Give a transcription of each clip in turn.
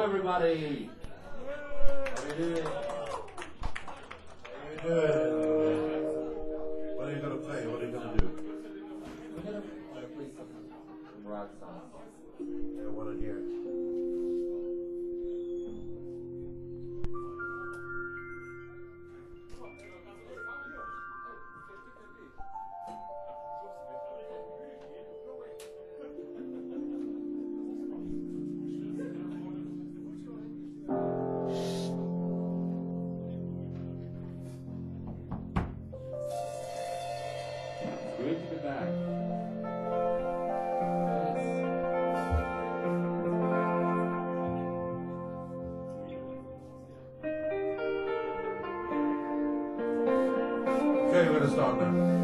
everybody. How are you doing? How you doing? What are you gonna play? What are you gonna do? We're gonna play some rock songs. I wanna hear it. Great to be back. Okay, we're gonna start now.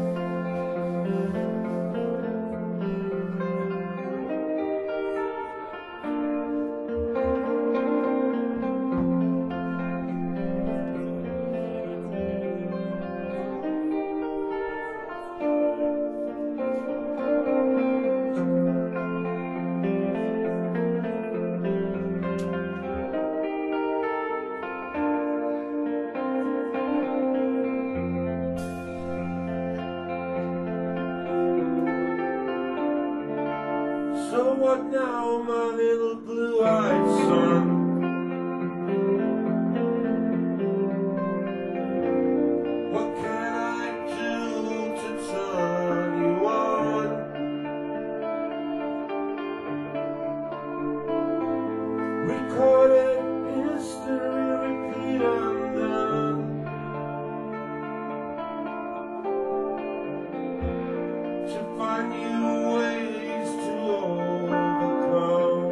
So what now, my little blue-eyed son? What can I do to turn you on? Recorded history, repeat undone. To find new ways to overcome.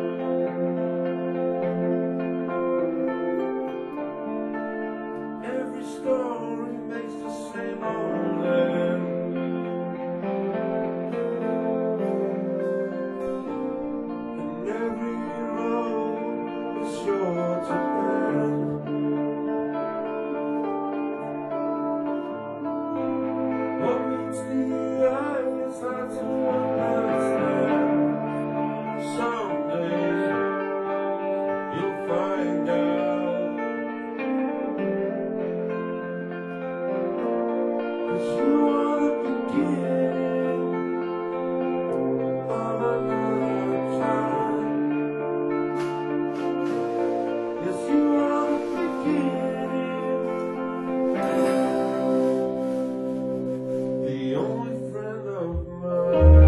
Every story makes the same old end. And every road is sure to bend. What meets the eye is hard to understand. Someday you'll find out. 'Cause you are the beginning of another time. Yes, you are the beginning, the only friend of mine.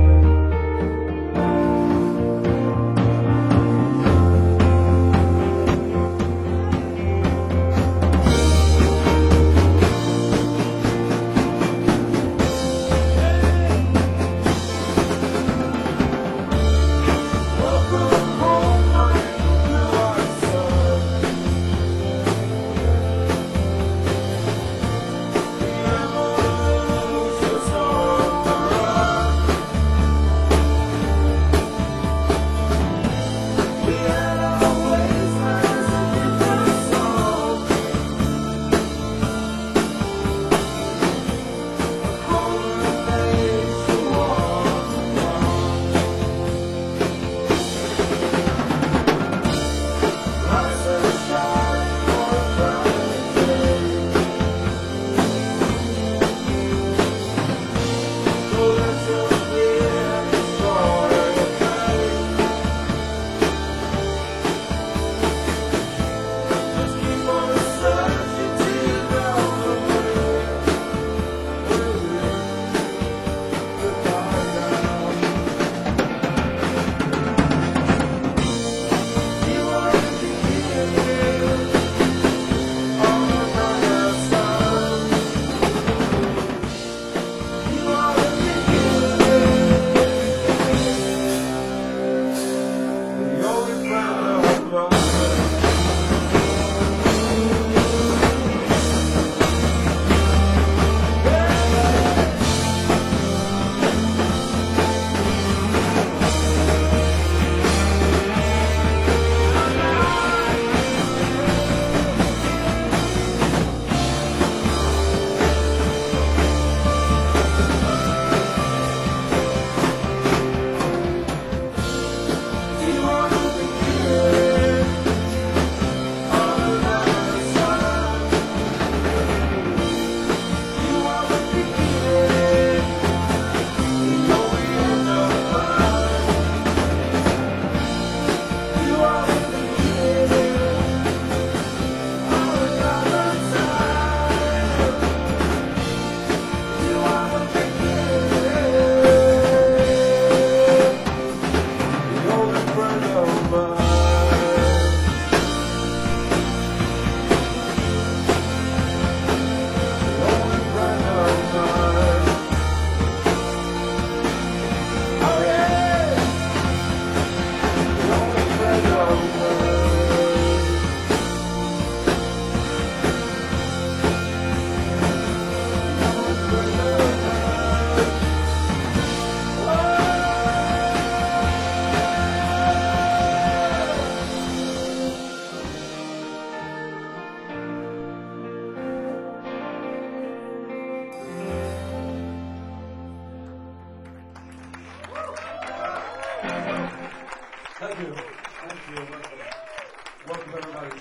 Thank you. Thank you. Welcome. Welcome, everybody.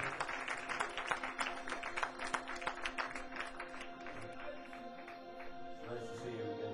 Nice to see you again.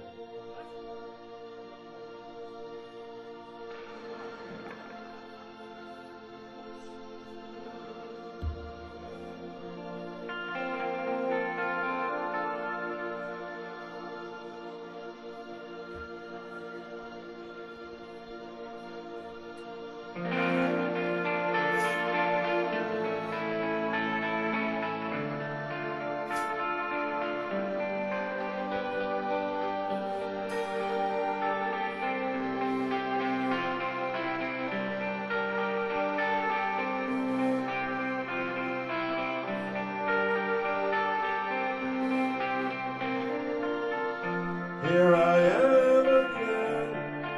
Here I am again.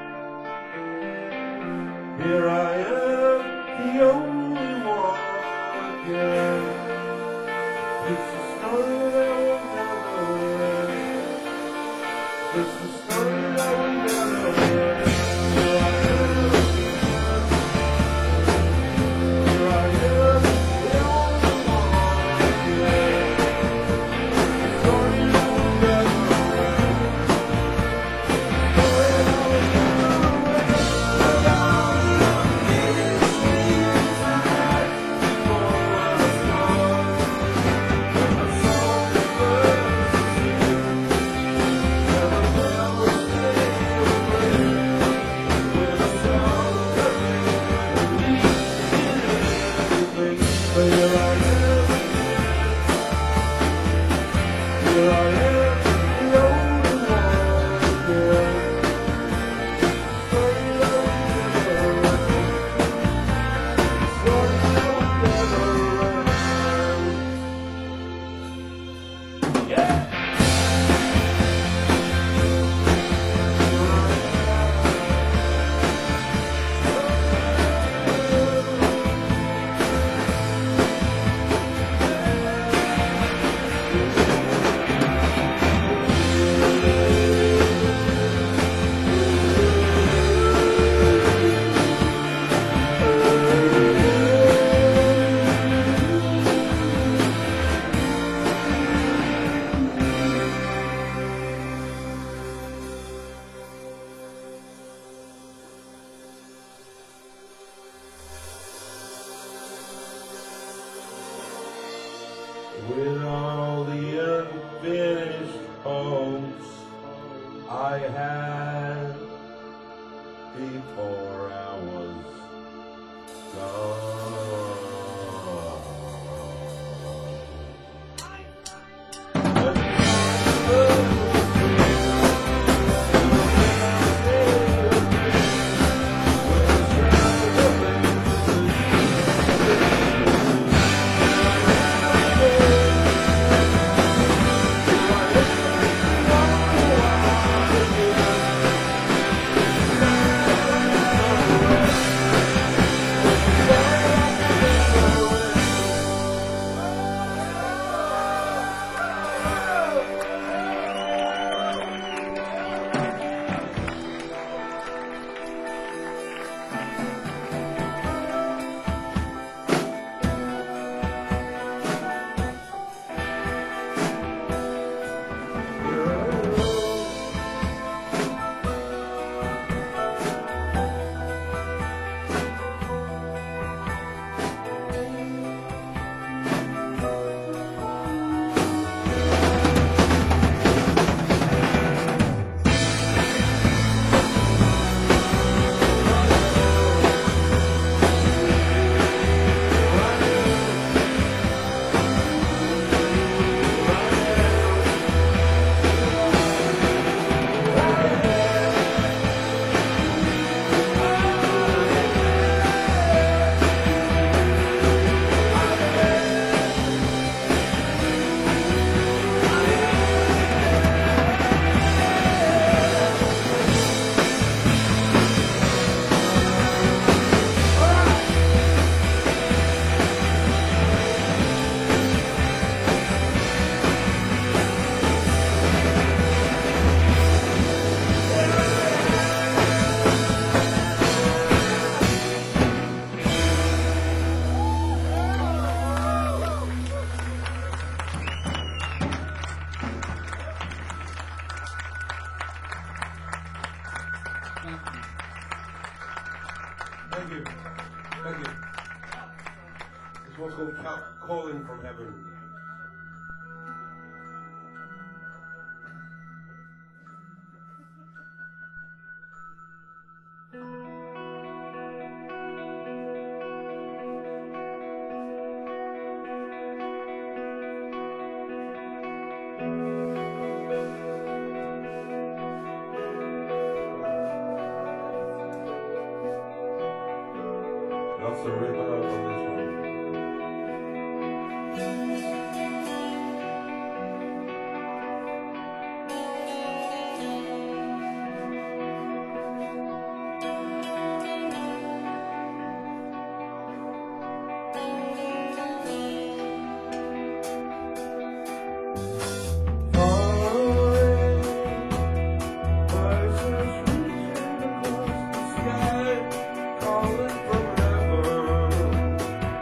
Here I am, the only one again. It's a story that will never end. It's a story that will never end. Here I am. Here I am, the only one again. It's a story that will never end. With all the unfinished hopes I had before I was gone. Thank you. Thank you. This one's called Calling from Heaven. That's the ripper on this one. Calling from heaven.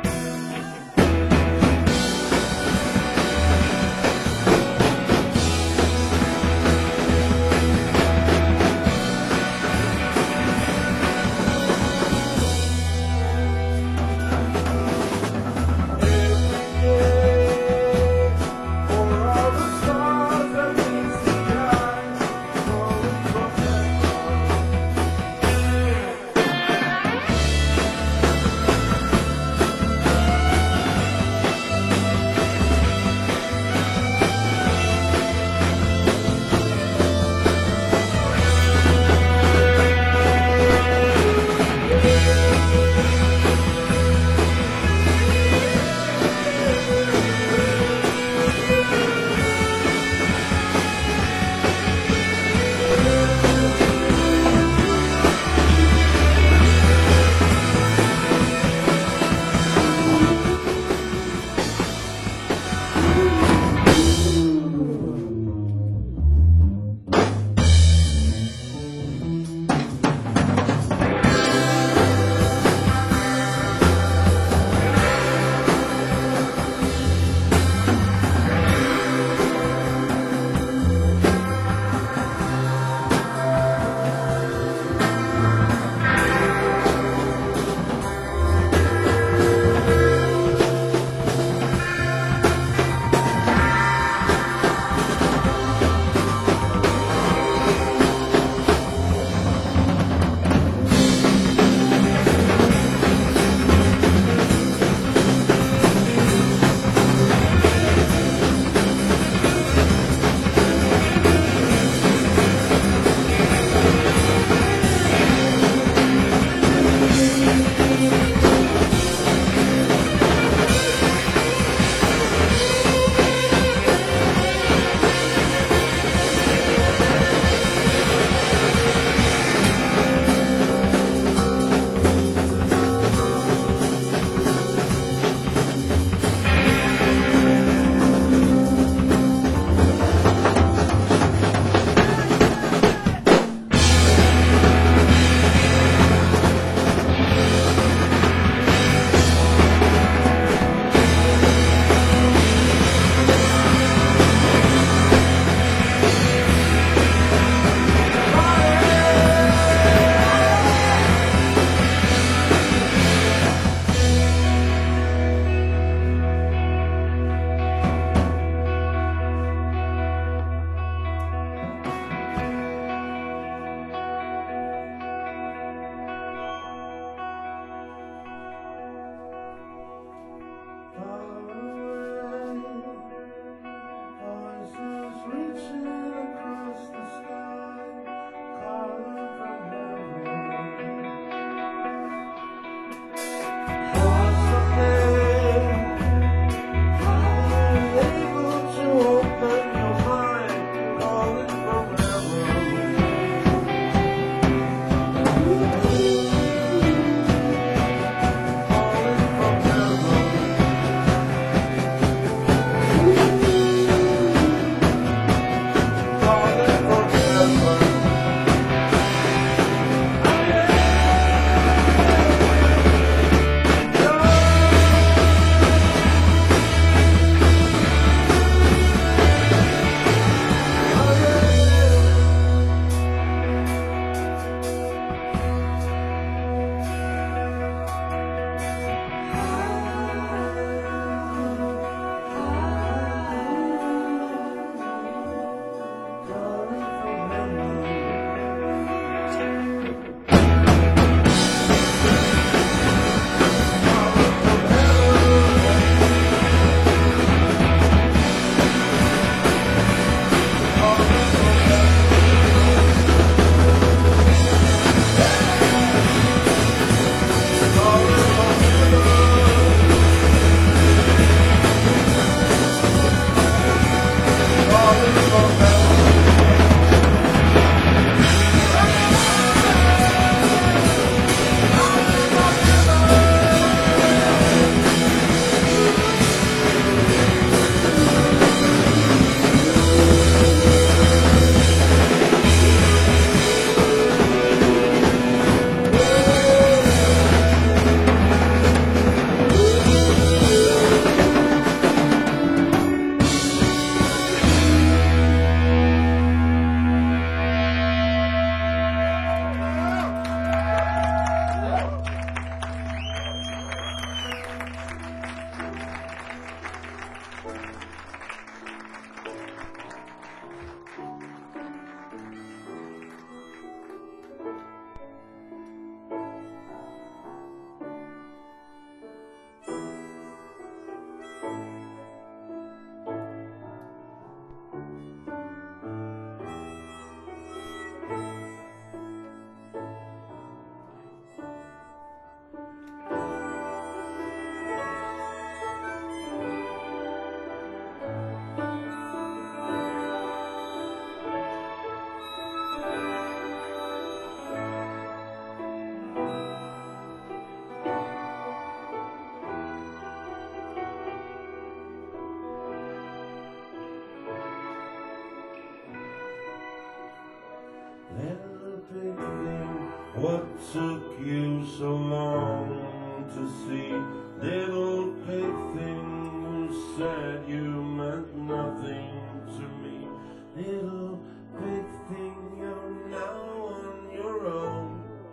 What took you so long to see? Little pig thing who said you meant nothing to me. Little pig thing, you're now on your own,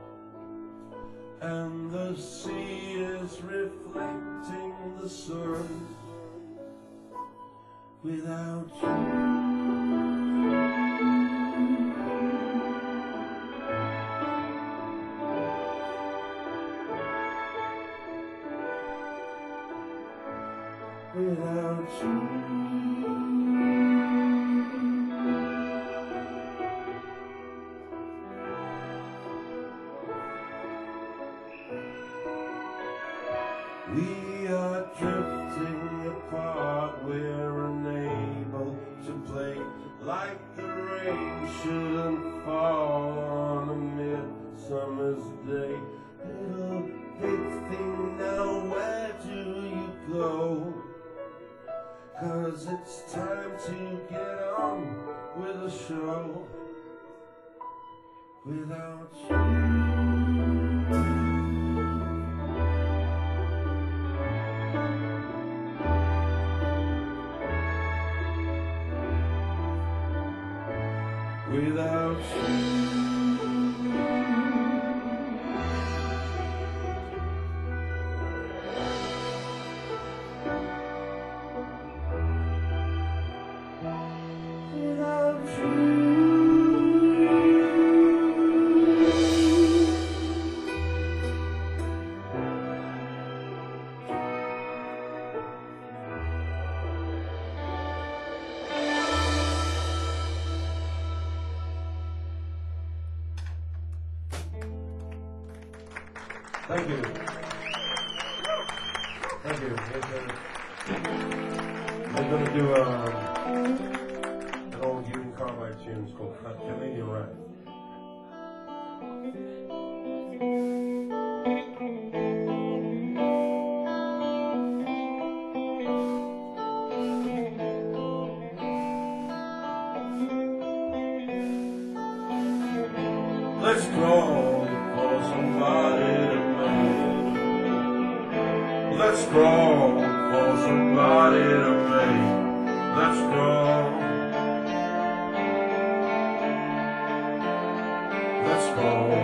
and the sea is reflecting the sun without you. Without you, we are drifting apart. We're unable to play like the rain shouldn't fall on a midsummer's day. Little big thing, now where do you go? 'Cause it's time to get on with the show without you. Without you. Thank you. Thank you. I'm going to do an old Union Carbide tune called Canadian Rap. Let's crawl for somebody to make. Let's crawl for somebody to make. Let's crawl. Let's crawl.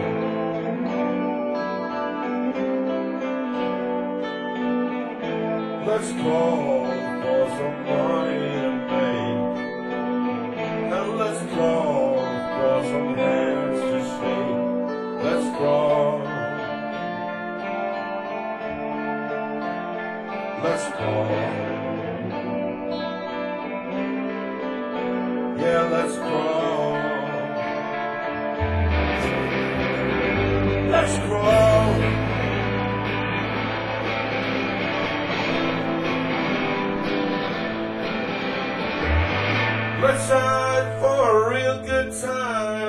Let's crawl for somebody to make. And let's crawl for some hands to shake. Let's crawl. Let's crawl. Yeah, let's crawl. Let's crawl. Let's hide for a real good time.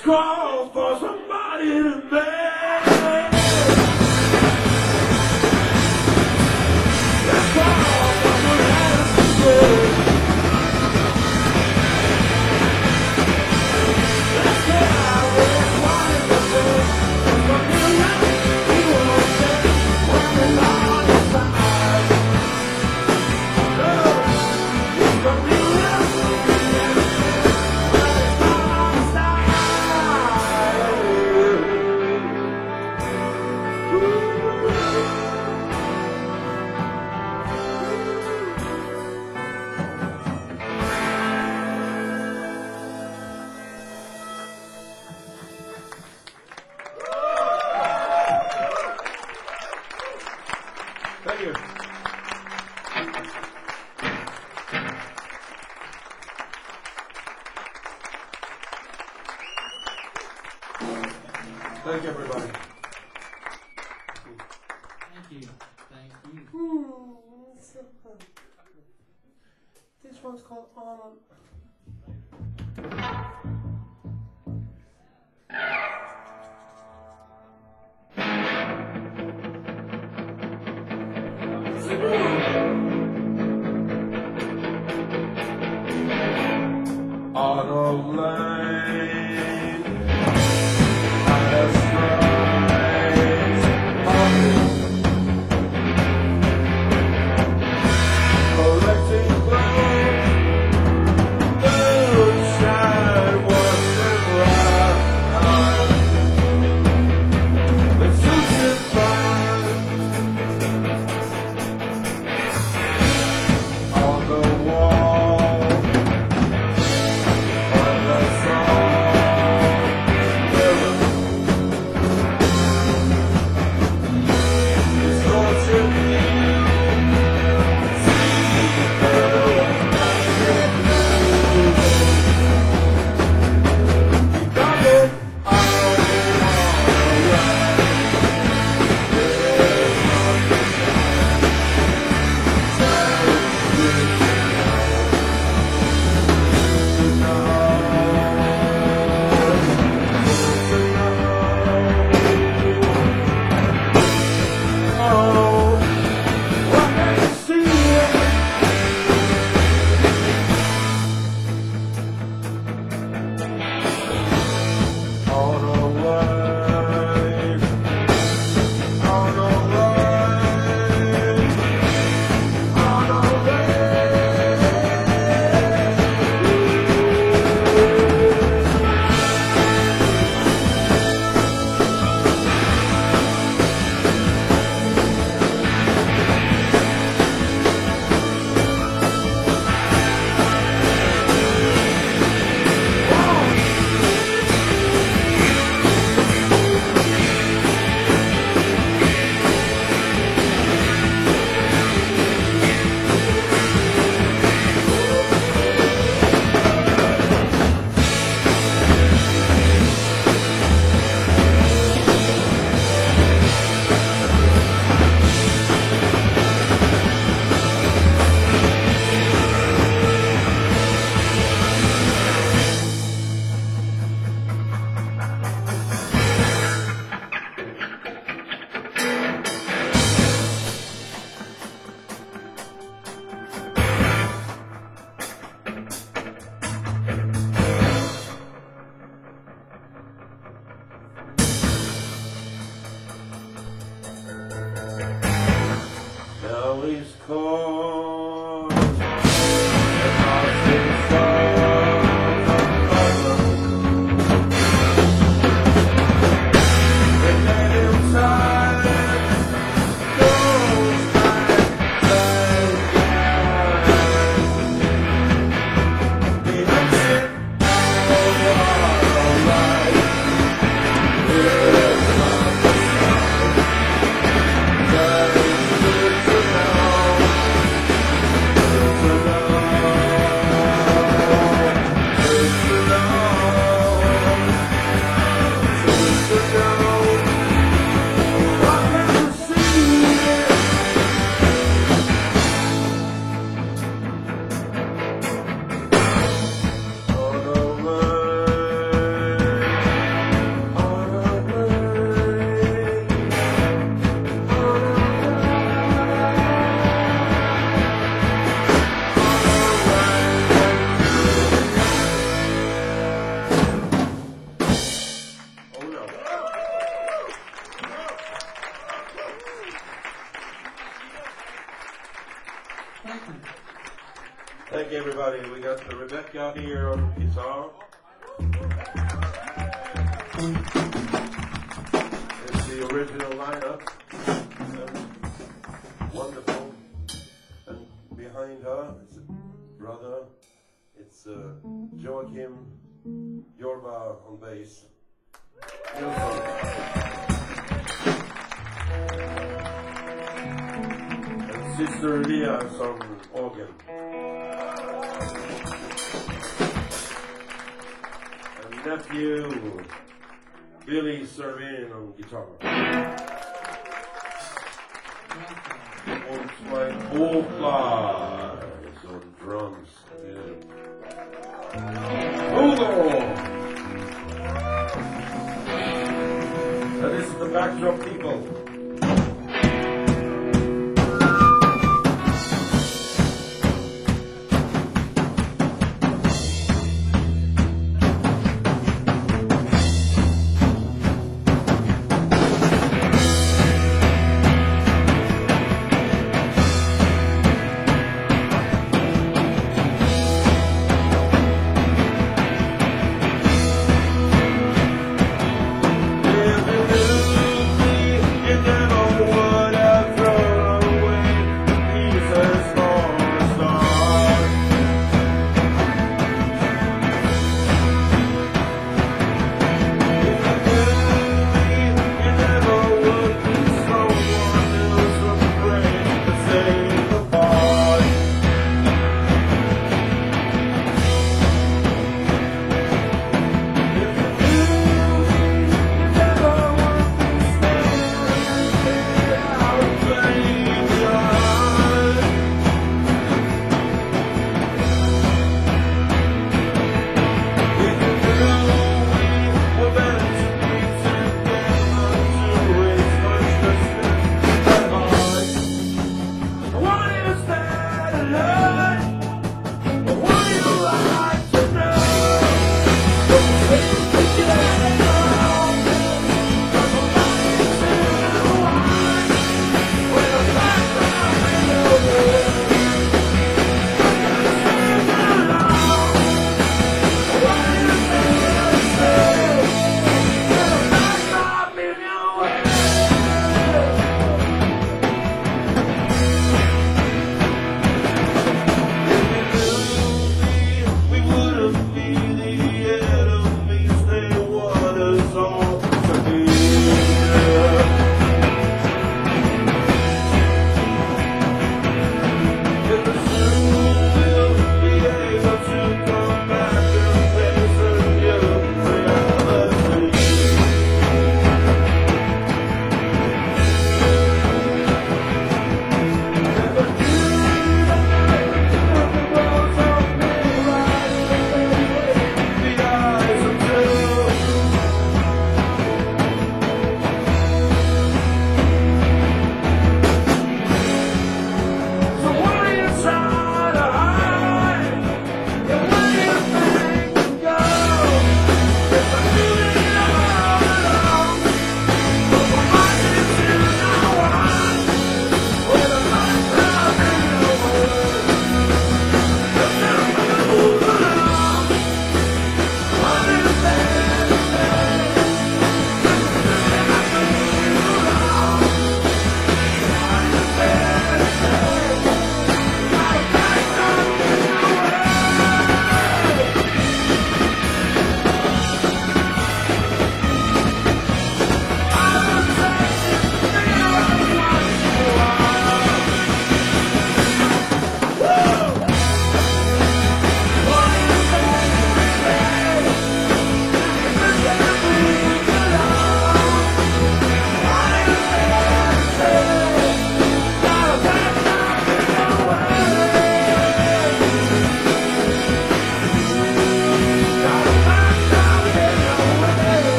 call for somebody to beg. Let's call for some hands to shake. Let's get out there, why is it there? There's a million people there, working on the side. There's a million people there, working on the side. Thank you. Thank you, everybody. Thank you. Thank you. This one's called On. Auto lane, out of stripes, collecting clothes, moonshine, what's it right? The suits and fine on the wall. On the side. Thank you, everybody. We got Rebecca here on guitar. It's the original lineup. Wonderful. And behind her, it's a brother. It's Joachim Jorba on bass. Beautiful. And Sister Elias on organ. And nephew Billy Servin on guitar. Und mein Hofler is on drums. Hugo! And this is the backdrop people.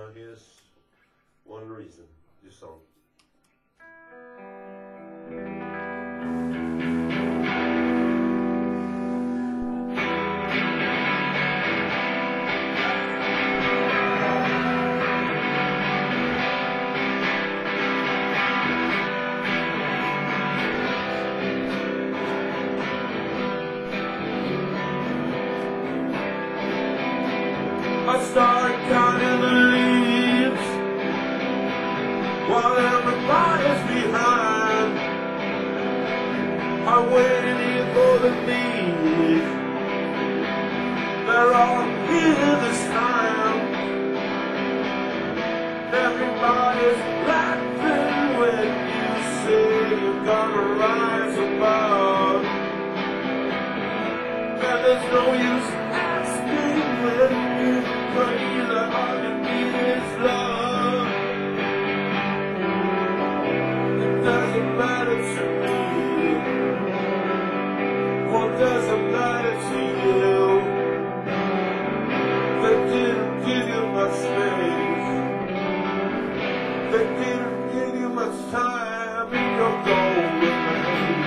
here's one reason, this song. I start counting the leaves while everybody's behind. I'm waiting here for the leaves. They're all here this time. Everybody's laughing when you say you're gonna rise above. And there's no use asking when you pray that all you need is love. It doesn't matter to me. What does it matter to you? They didn't give you much space. They didn't give you much time in your golden age.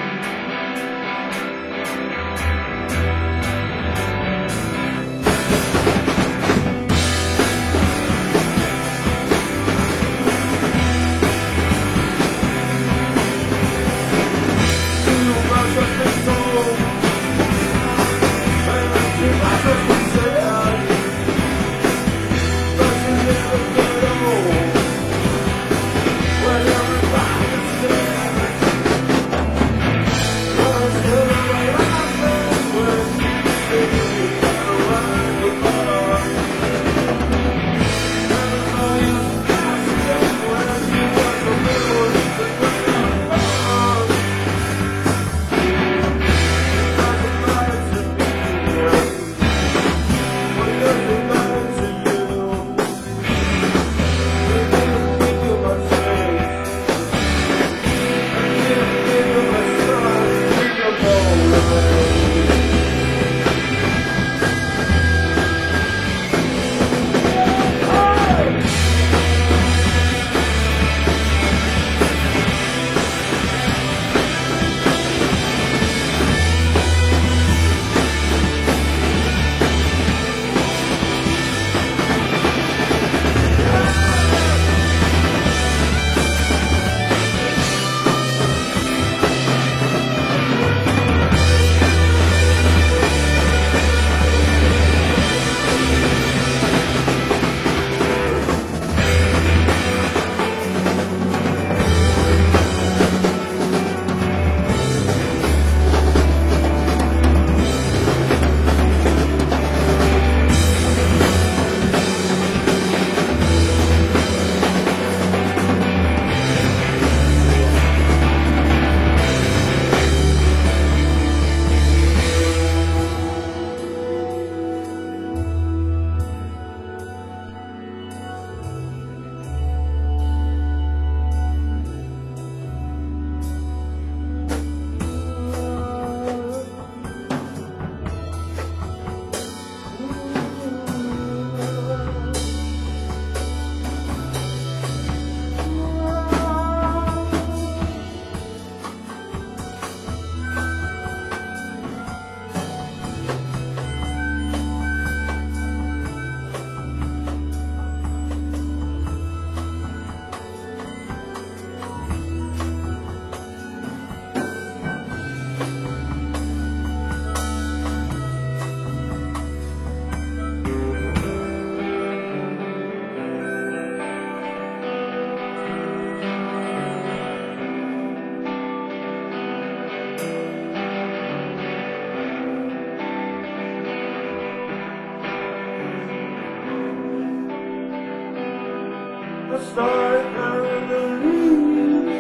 I start counting the leaves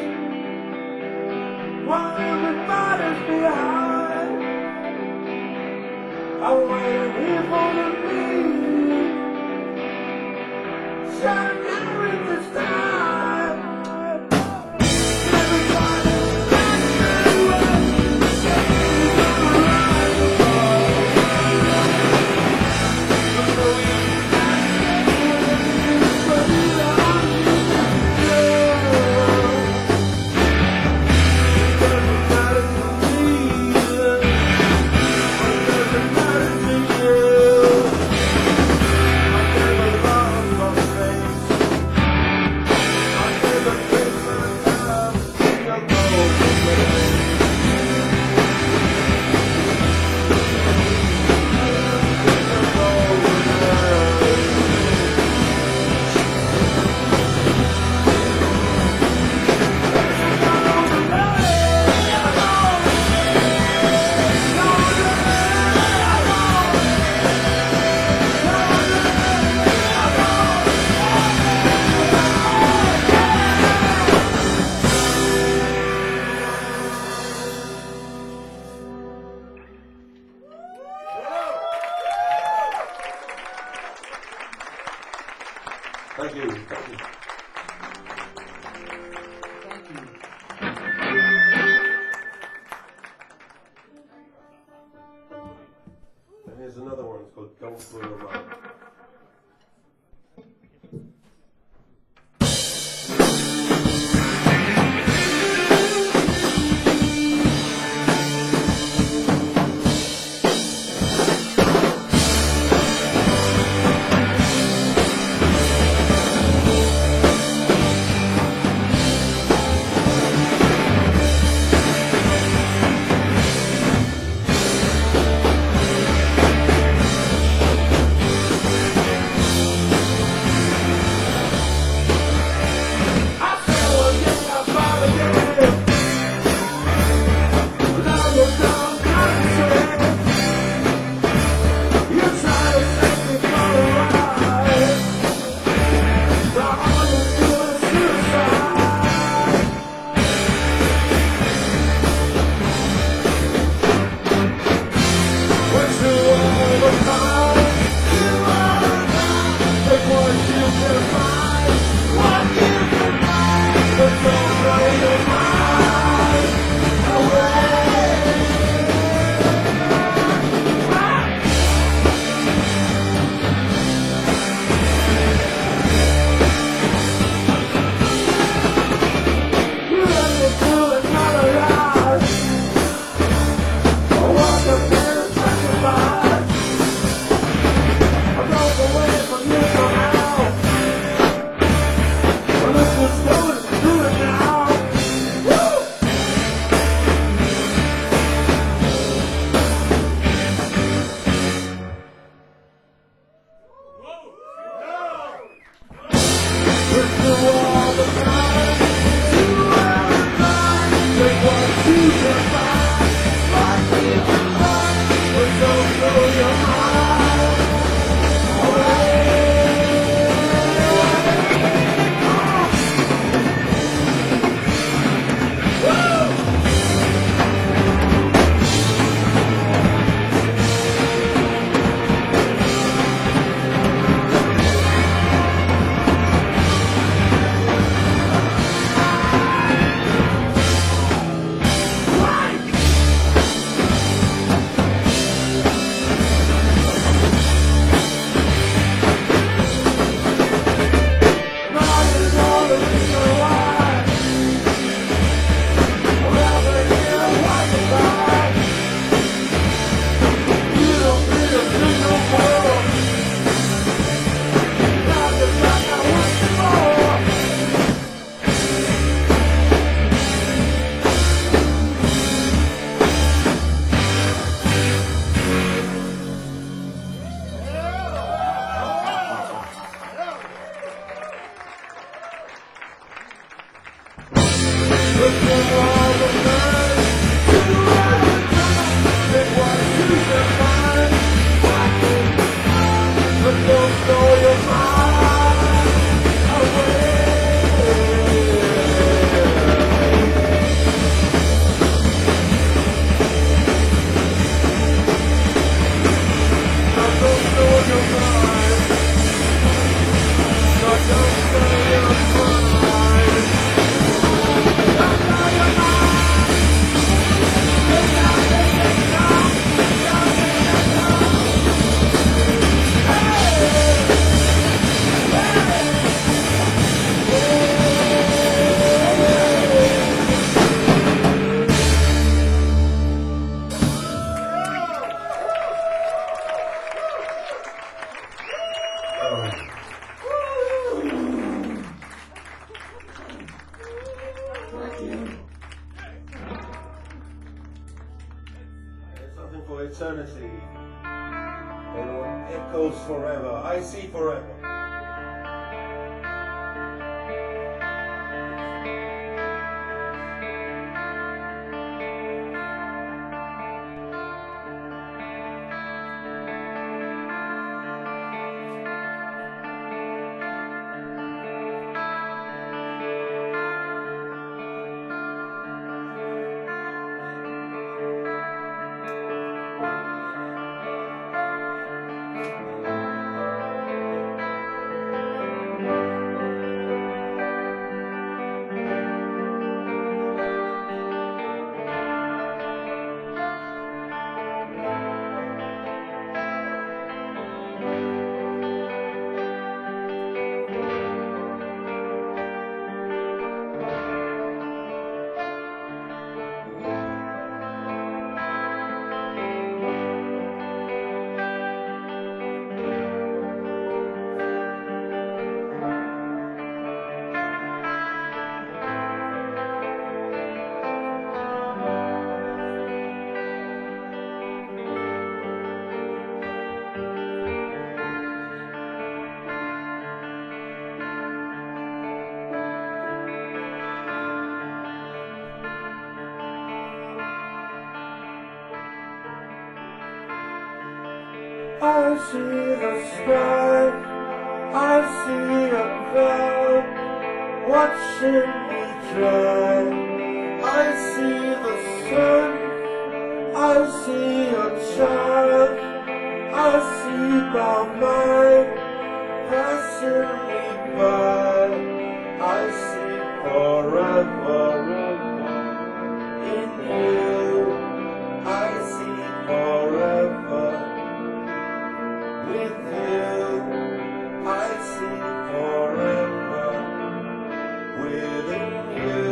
while everybody's behind. I'm waiting here for the leaves. Shine out in this time. Everybody's laughing when you say you're gonna rise above. Thank you. Thank you. And here's another one. It's called Don't Blow Your Mind. For eternity, and what echoes forever. I see forever. I see the sky, I see a cloud watching me dry. I see the sun, I see a child, I see my mind passing me by. I see forever in you. I see forever with you. I see forever within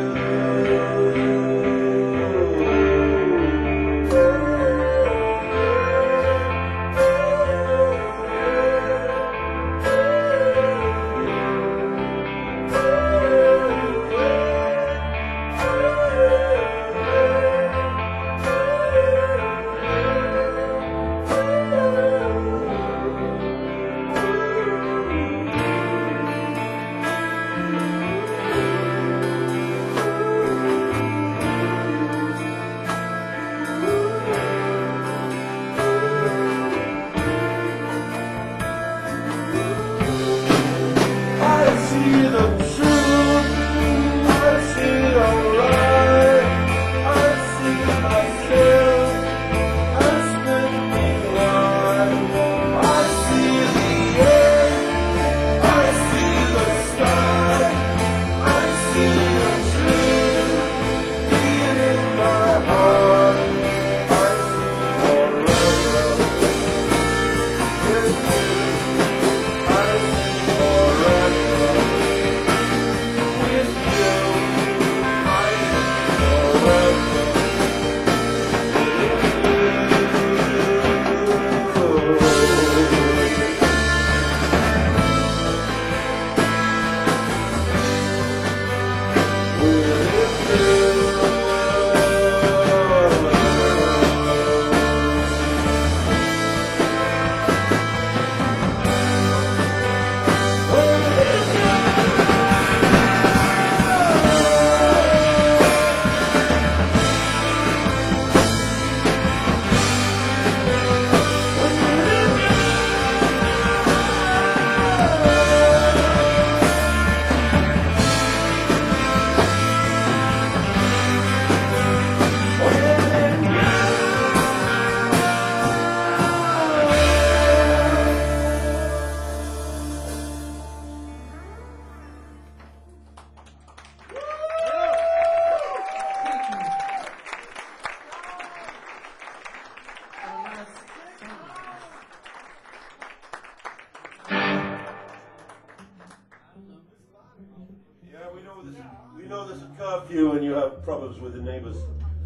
we know there's a curfew and you have problems with the neighbors.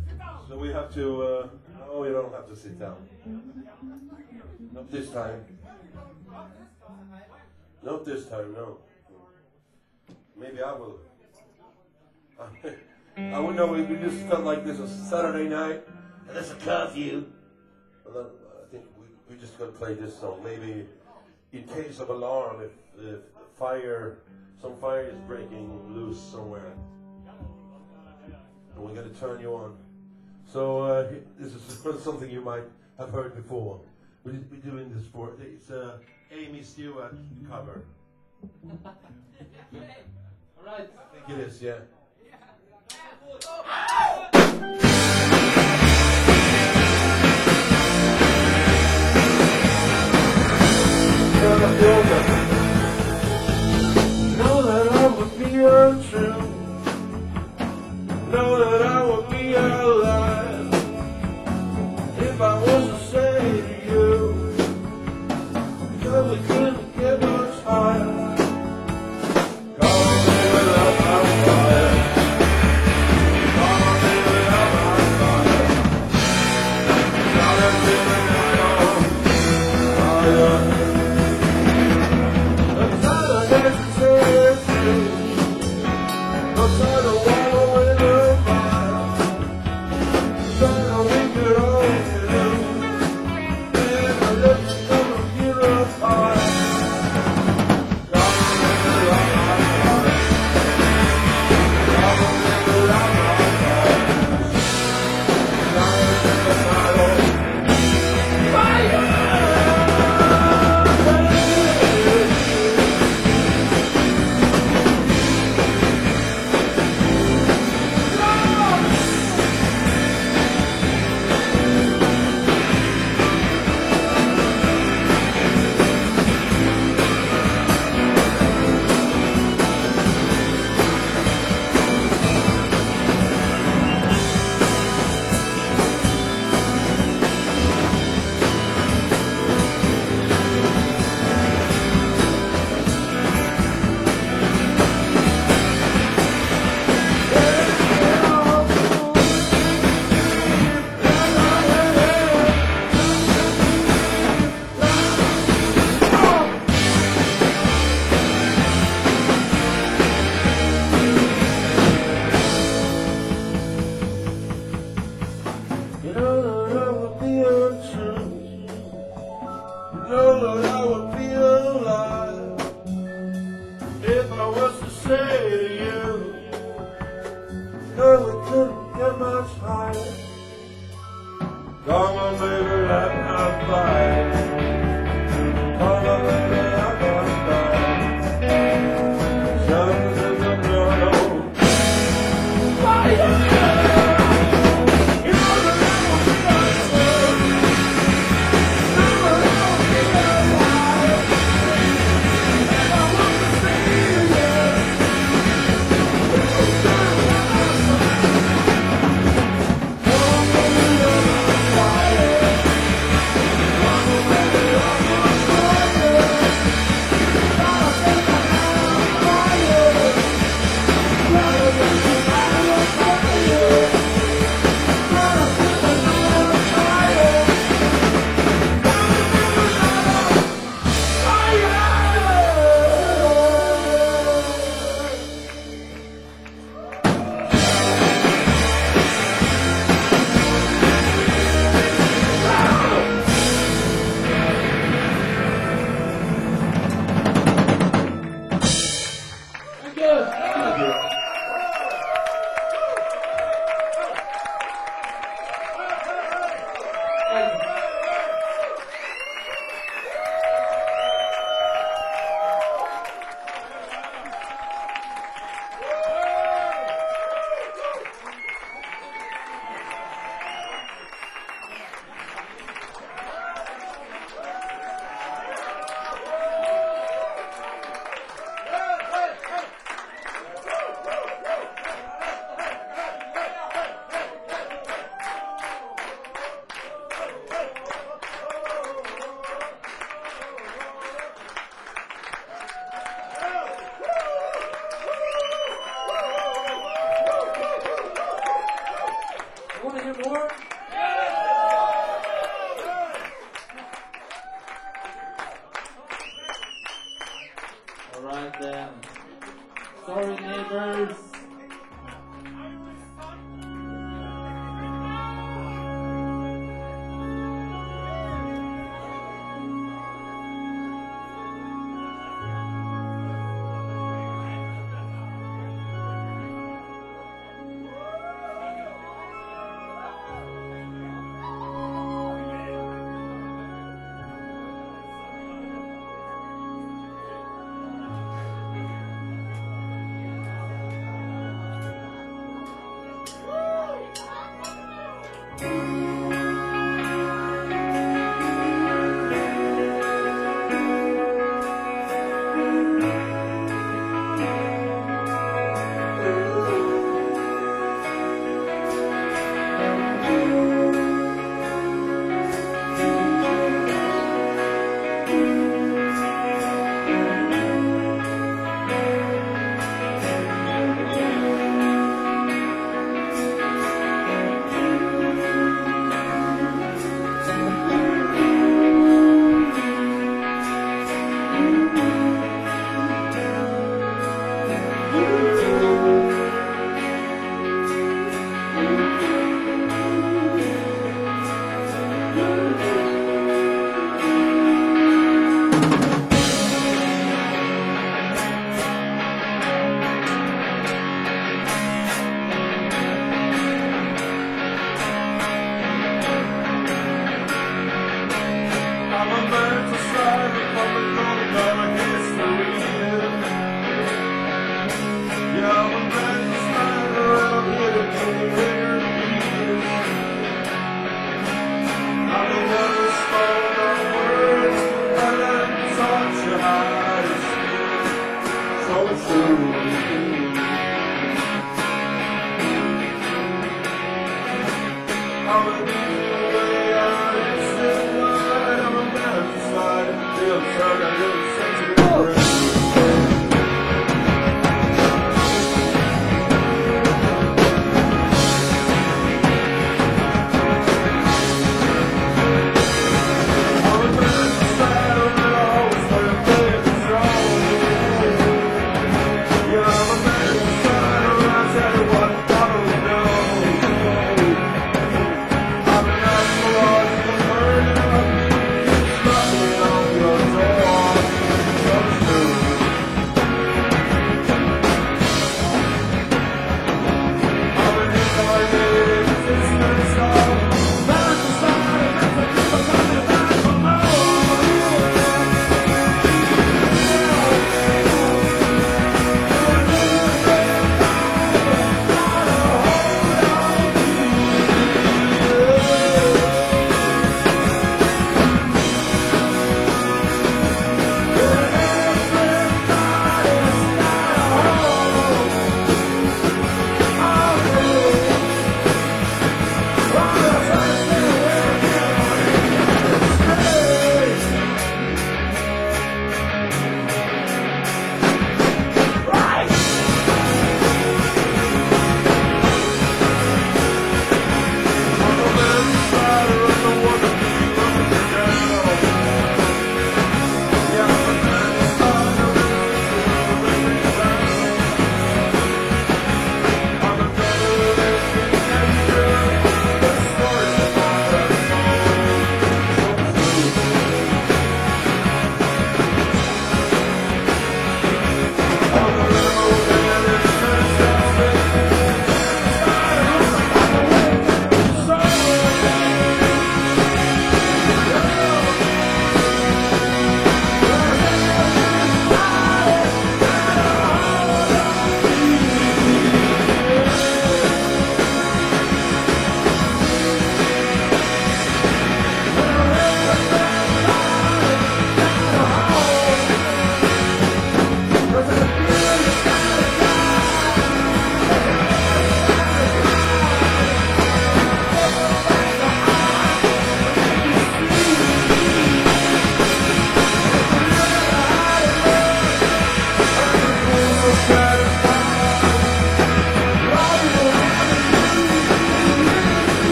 So we have to, no, you don't have to sit down. Not this time. Not this time, no. Maybe I will. I would know, we just felt like this was Saturday night and there's a curfew. Well, I think we just got to play this song. Maybe in case of alarm, if some fire is breaking loose somewhere. And we're going to turn you on. So this is something you might have heard before. We're doing this for, it's Amy Stewart cover. All right. I think it is, yeah. Know that I would be untrue. Know that I would be alive if I was to say to you that we couldn't get much higher. Call me without my fire. say to you, 'cause we couldn't get much higher. Come on, baby, let me fight. Come on, baby, I can't fight. Just as a no. Fire! Want to hear more? All right then. Sorry, neighbors.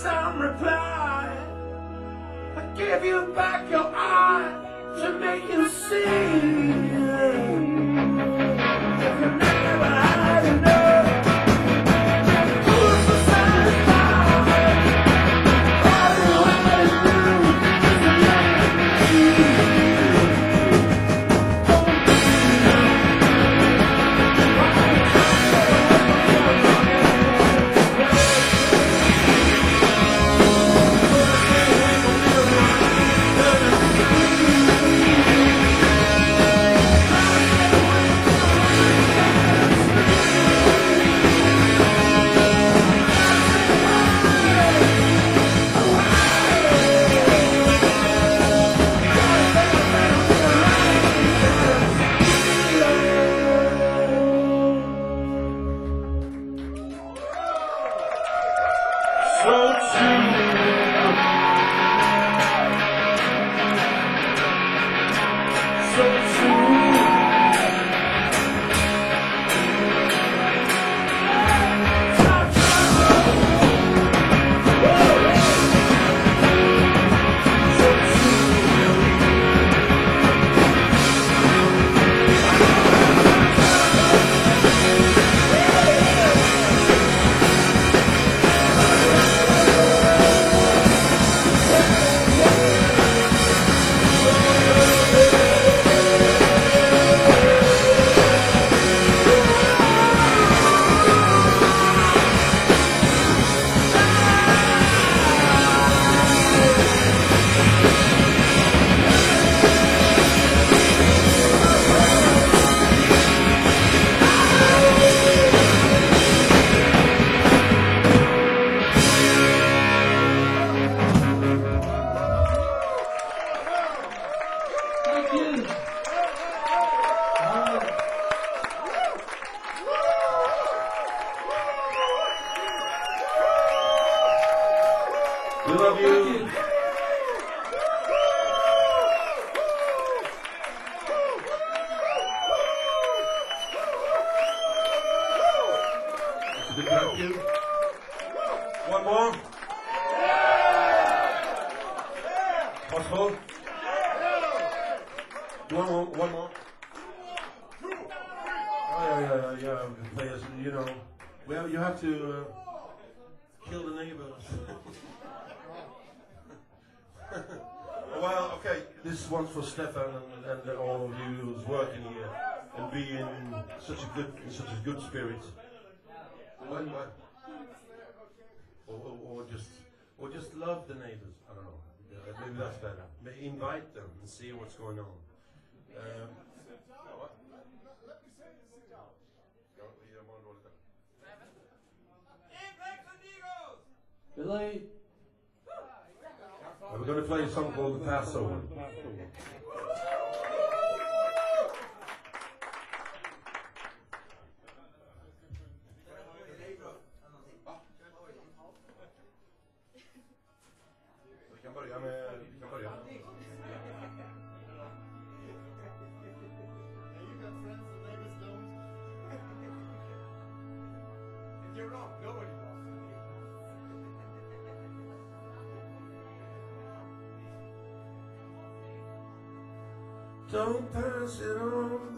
some reply. I give you back your eye to make you see. If you never had enough, who's so satisfied? All you ever do is to let me be. We love you. Thank you. One more. Possible? One more. Oh, yeah. Players, you know. Well, you have to kill the neighbors. Well, okay, this one's for Stefan and all of you who's working here and be in such a good spirit. What? Or just love the neighbors. I don't know. Maybe that's better. Maybe invite them and see what's going on. What? Billy. We're going to play a song called The Passover. Vi kan börja med... You got friends the neighbors don't. And you're wrong, nobody does. Don't pass it on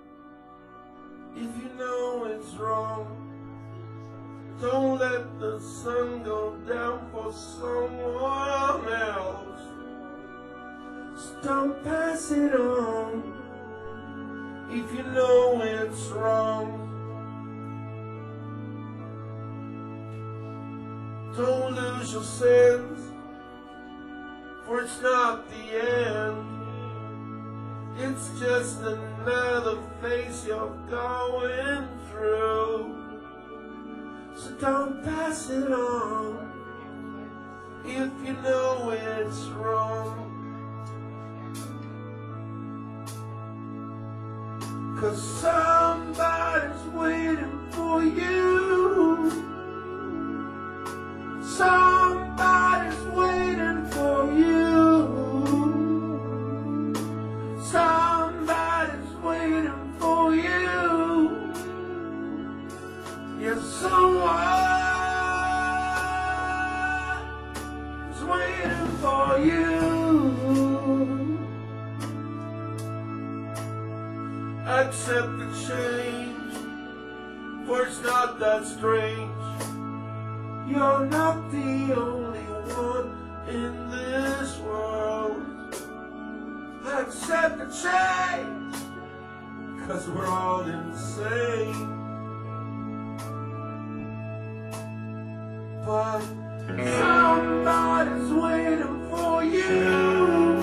if you know it's wrong. Don't let the sun go down for someone else. So don't pass it on if you know it's wrong. Don't lose your sense, for it's not the end. It's just another phase you're going through. So don't pass it on if you know it's wrong. 'Cause somebody's waiting for you. Somebody's waiting for you. Somebody's waiting for you. Yes, someone for you. Accept the change, for it's not that strange. You're not the only one in this world. Accept the change, 'cause we're all insane. But somebody's waiting for you.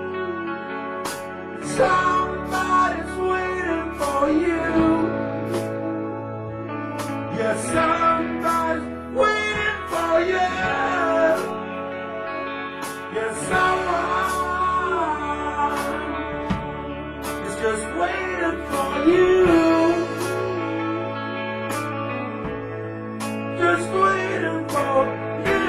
Somebody's waiting for you. Yeah, somebody's waiting for you. Yeah, someone is just waiting for you. Just waiting for you.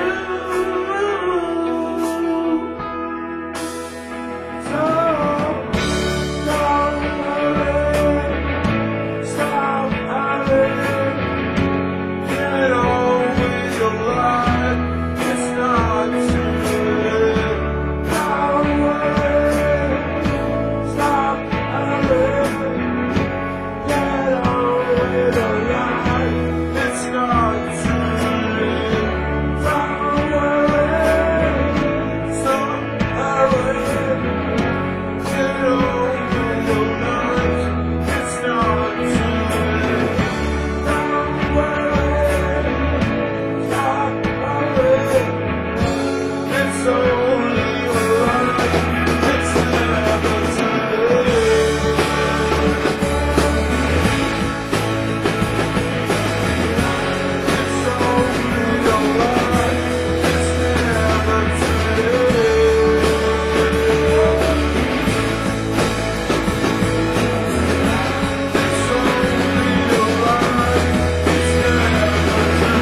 So don't worry, stop hurrying. Get on with your life, it's not too late. Don't worry, stop hurrying. Get on with your life, it's not too late. Don't worry, stop hurrying. Get on with your life, it's not too late. Don't worry, stop hurrying. It's only a life, it's never too late. It's only a life, it's never too late. It's only a life, it's never too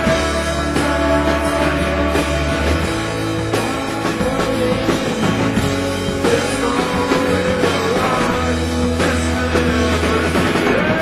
late. It's only a life, it's never too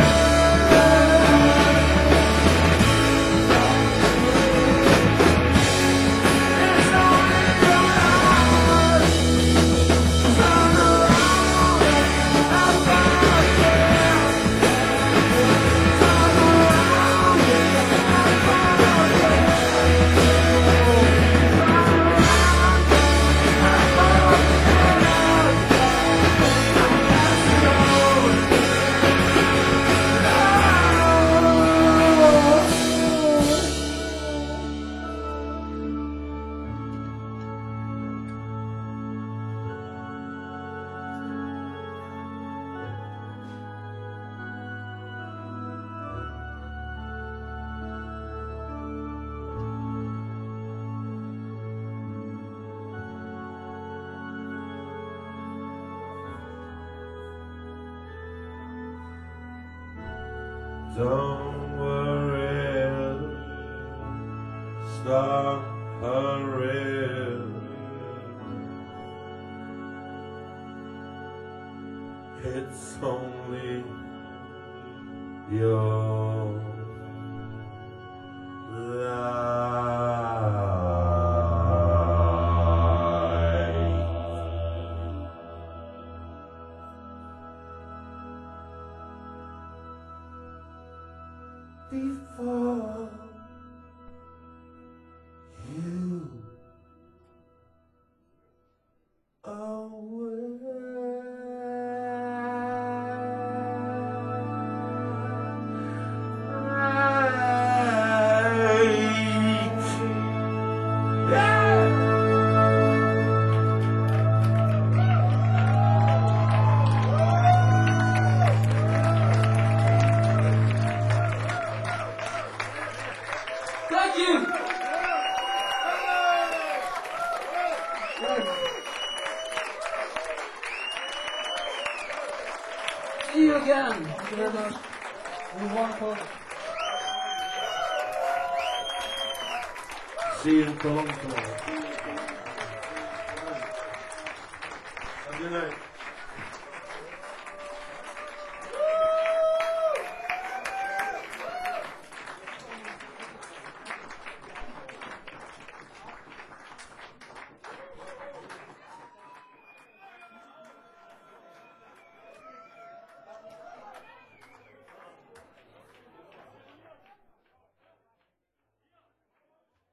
Don't worry, stop hurrying. It's only your life. Before you Thank you. See you again. Thank you very much. It was wonderful. See you in Cologne tomorrow. Have a good night.